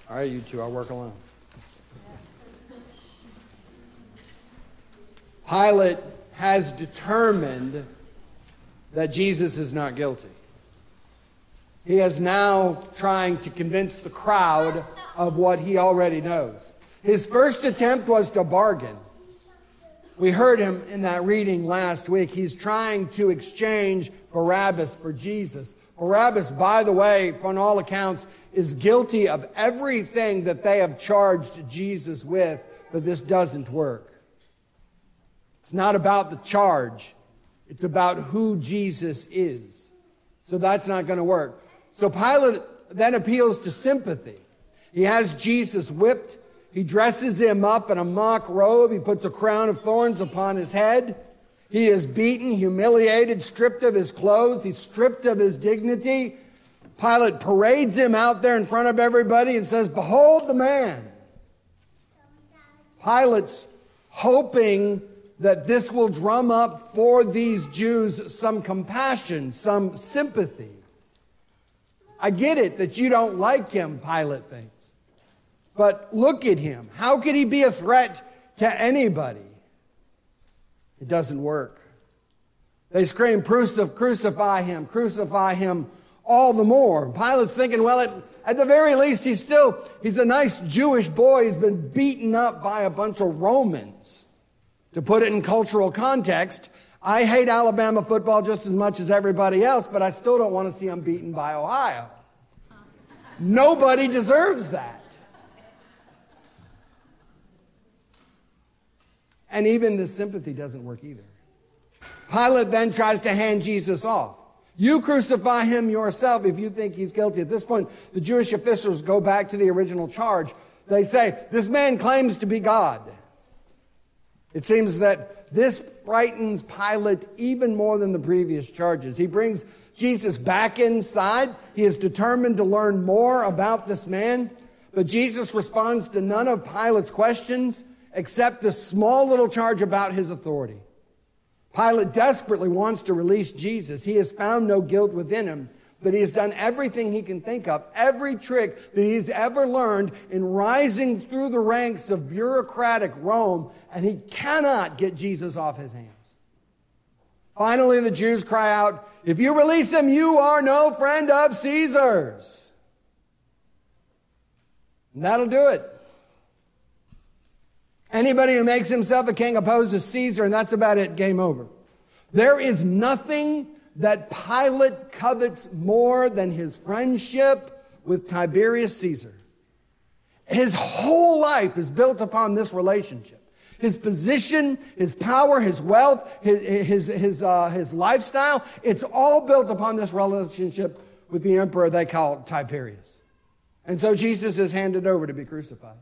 All right, you two, I'll work alone. Pilate has determined that Jesus is not guilty. He is now trying to convince the crowd of what he already knows. His first attempt was to bargain. We heard him in that reading last week. He's trying to exchange Barabbas for Jesus. Barabbas, by the way, from all accounts, is guilty of everything that they have charged Jesus with, but this doesn't work. It's not about the charge. It's about who Jesus is. So that's not going to work. So Pilate then appeals to sympathy. He has Jesus whipped. He dresses him up in a mock robe. He puts a crown of thorns upon his head. He is beaten, humiliated, stripped of his clothes. He's stripped of his dignity. Pilate parades him out there in front of everybody and says, "Behold the man." Pilate's hoping that this will drum up for these Jews some compassion, some sympathy. I get it that you don't like him, Pilate thinks. But look at him. How could he be a threat to anybody? It doesn't work. They scream, crucify him all the more. Pilate's thinking, well, at the very least, he's a nice Jewish boy. He's been beaten up by a bunch of Romans. To put it in cultural context, I hate Alabama football just as much as everybody else, but I still don't want to see them beaten by Ohio. Nobody deserves that. And even the sympathy doesn't work either. Pilate then tries to hand Jesus off. You crucify him yourself if you think he's guilty. At this point, the Jewish officials go back to the original charge. They say, this man claims to be God. It seems that this frightens Pilate even more than the previous charges. He brings Jesus back inside. He is determined to learn more about this man. But Jesus responds to none of Pilate's questions except the small little charge about his authority. Pilate desperately wants to release Jesus. He has found no guilt within him, but he has done everything he can think of, every trick that he's ever learned in rising through the ranks of bureaucratic Rome, and he cannot get Jesus off his hands. Finally, the Jews cry out, if you release him, you are no friend of Caesar's. And that'll do it. Anybody who makes himself a king opposes Caesar, and that's about it. Game over. There is nothing that Pilate covets more than his friendship with Tiberius Caesar. His whole life is built upon this relationship. His position, his power, his wealth, his lifestyle, it's all built upon this relationship with the emperor they call Tiberius. And so Jesus is handed over to be crucified.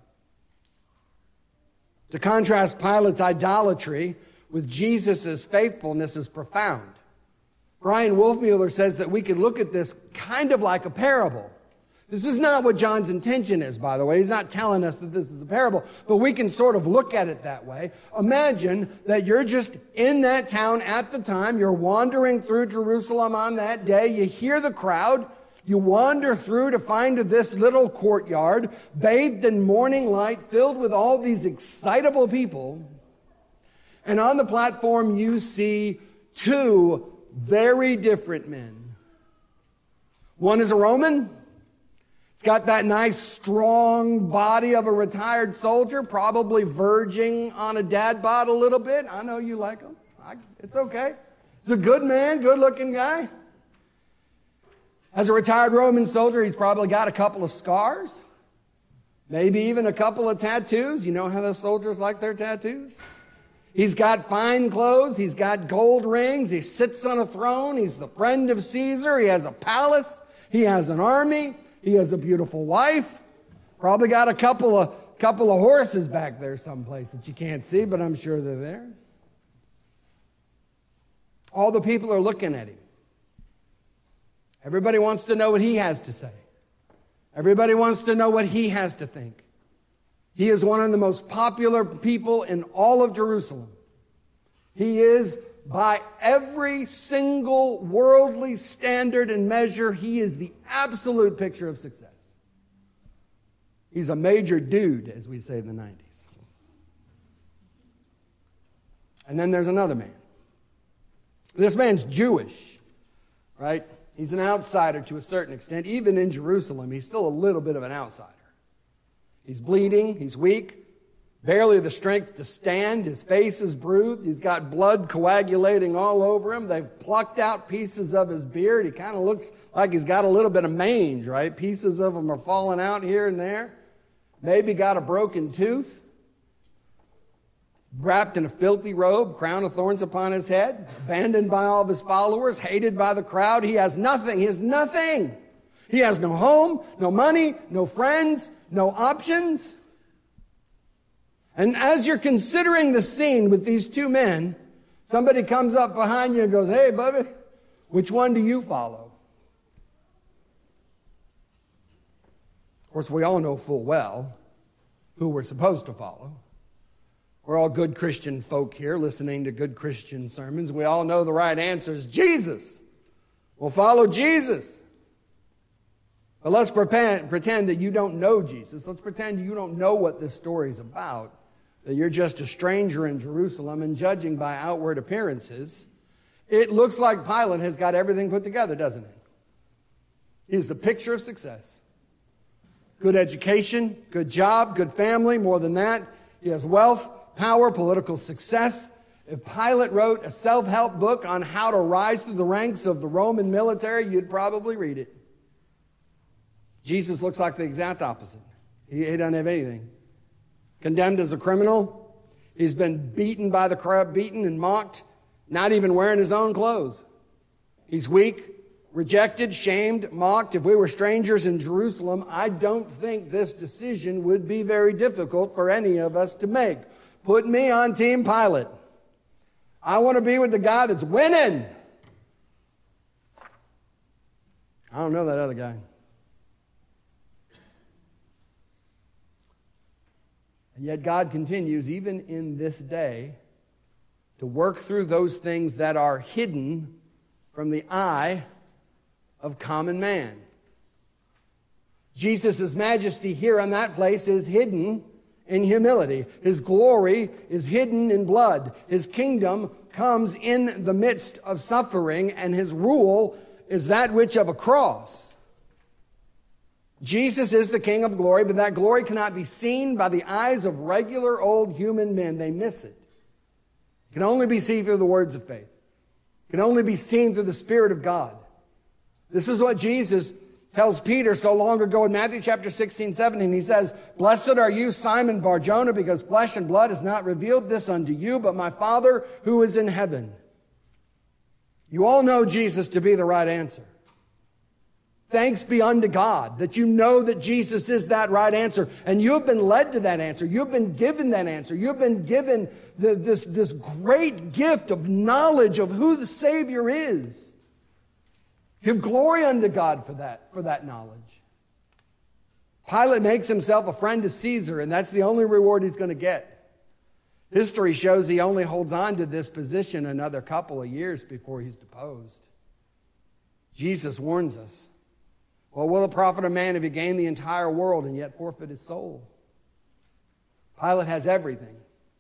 To contrast Pilate's idolatry with Jesus' faithfulness is profound. Brian Wolfmueller says that we can look at this kind of like a parable. This is not what John's intention is, by the way. He's not telling us that this is a parable, but we can sort of look at it that way. Imagine that you're just in that town at the time. You're wandering through Jerusalem on that day. You hear the crowd. You wander through to find this little courtyard, bathed in morning light, filled with all these excitable people. And on the platform, you see two very different men. One is a Roman. He's got that nice, strong body of a retired soldier, probably verging on a dad bod a little bit. I know you like him. It's okay. He's a good man, good-looking guy. As a retired Roman soldier, he's probably got a couple of scars, maybe even a couple of tattoos. You know how those soldiers like their tattoos? He's got fine clothes. He's got gold rings. He sits on a throne. He's the friend of Caesar. He has a palace. He has an army. He has a beautiful wife. Probably got a couple of horses back there someplace that you can't see, but I'm sure they're there. All the people are looking at him. Everybody wants to know what he has to say. Everybody wants to know what he has to think. He is one of the most popular people in all of Jerusalem. He is, by every single worldly standard and measure, he is the absolute picture of success. He's a major dude, as we say in the 90s. And then there's another man. This man's Jewish, right? He's an outsider to a certain extent. Even in Jerusalem, he's still a little bit of an outsider. He's bleeding, he's weak, barely the strength to stand. His face is bruised. He's got blood coagulating all over him. They've plucked out pieces of his beard. He kind of looks like he's got a little bit of mange, right? Pieces of him are falling out here and there. Maybe got a broken tooth. Wrapped in a filthy robe, crown of thorns upon his head, abandoned by all of his followers, hated by the crowd. He has nothing. He has nothing. He has no home, no money, no friends, no options. And as you're considering the scene with these two men, somebody comes up behind you and goes, "Hey, Bubby, which one do you follow?" Of course, we all know full well who we're supposed to follow. We're all good Christian folk here listening to good Christian sermons. We all know the right answer is Jesus. We'll follow Jesus. But let's pretend that you don't know Jesus. Let's pretend you don't know what this story is about. That you're just a stranger in Jerusalem, and judging by outward appearances, it looks like Pilate has got everything put together, doesn't it? He's the picture of success. Good education, good job, good family. More than that, he has wealth, power, political success. If Pilate wrote a self-help book on how to rise through the ranks of the Roman military, you'd probably read it. Jesus looks like the exact opposite. He doesn't have anything. Condemned as a criminal. He's been beaten by the crowd, beaten and mocked, not even wearing his own clothes. He's weak, rejected, shamed, mocked. If we were strangers in Jerusalem, I don't think this decision would be very difficult for any of us to make. Put me on Team Pilate. I want to be with the guy that's winning. I don't know that other guy. And yet God continues, even in this day, to work through those things that are hidden from the eye of common man. Jesus' majesty here on that place is hidden in humility. His glory is hidden in blood. His kingdom comes in the midst of suffering, and his rule is that which of a cross. Jesus is the King of glory, but that glory cannot be seen by the eyes of regular old human men. They miss it. It can only be seen through the words of faith. It can only be seen through the Spirit of God. This is what Jesus tells Peter so long ago in Matthew chapter 16, 17. He says, "Blessed are you, Simon Bar-Jonah, because flesh and blood has not revealed this unto you, but my Father who is in heaven." You all know Jesus to be the right answer. Thanks be unto God that you know that Jesus is that right answer. And you have been led to that answer. You've been given that answer. You've been given this great gift of knowledge of who the Savior is. Give glory unto God for that knowledge. Pilate makes himself a friend to Caesar, and that's the only reward he's going to get. History shows he only holds on to this position another couple of years before he's deposed. Jesus warns us. What will it profit a man if he gain the entire world and yet forfeit his soul? Pilate has everything.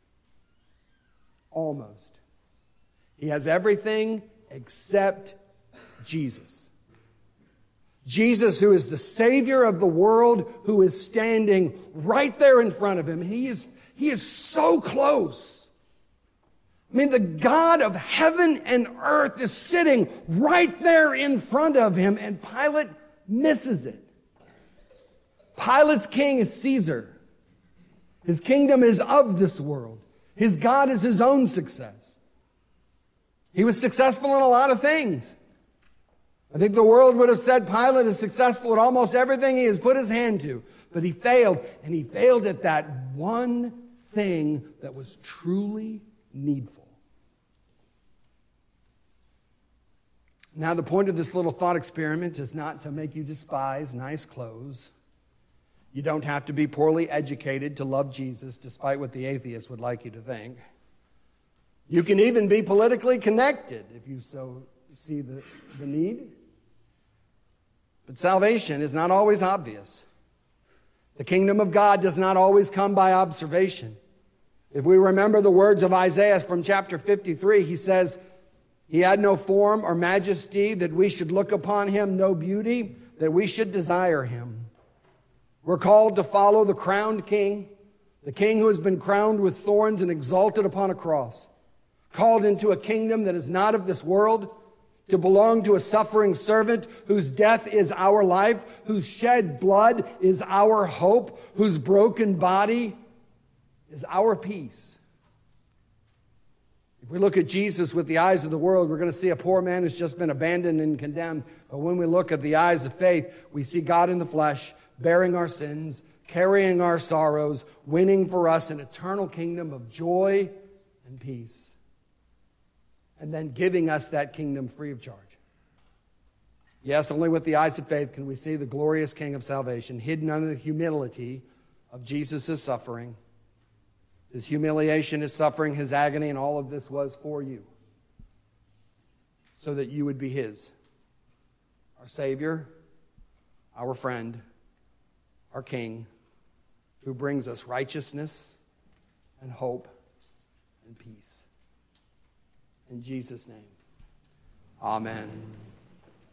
Almost. He has everything except Jesus. Jesus, who is the Savior of the world, who is standing right there in front of him. He is so close. I mean, the God of heaven and earth is sitting right there in front of him, and Pilate misses it. Pilate's king is Caesar. His kingdom is of this world. His God is his own success. He was successful in a lot of things. I think the world would have said Pilate is successful at almost everything he has put his hand to. But he failed, and he failed at that one thing that was truly needful. Now, the point of this little thought experiment is not to make you despise nice clothes. You don't have to be poorly educated to love Jesus, despite what the atheists would like you to think. You can even be politically connected if you so see the need. But salvation is not always obvious. The kingdom of God does not always come by observation. If we remember the words of Isaiah from chapter 53, he says, he had no form or majesty that we should look upon him, no beauty that we should desire him. We're called to follow the crowned king, the king who has been crowned with thorns and exalted upon a cross, called into a kingdom that is not of this world, to belong to a suffering servant whose death is our life, whose shed blood is our hope, whose broken body is our peace. If we look at Jesus with the eyes of the world, we're going to see a poor man who's just been abandoned and condemned. But when we look at the eyes of faith, we see God in the flesh, bearing our sins, carrying our sorrows, winning for us an eternal kingdom of joy and peace, and then giving us that kingdom free of charge. Yes, only with the eyes of faith can we see the glorious King of salvation hidden under the humility of Jesus' suffering. His humiliation, his suffering, his agony, and all of this was for you, so that you would be his, our Savior, our friend, our King, who brings us righteousness and hope and peace. In Jesus' name, amen.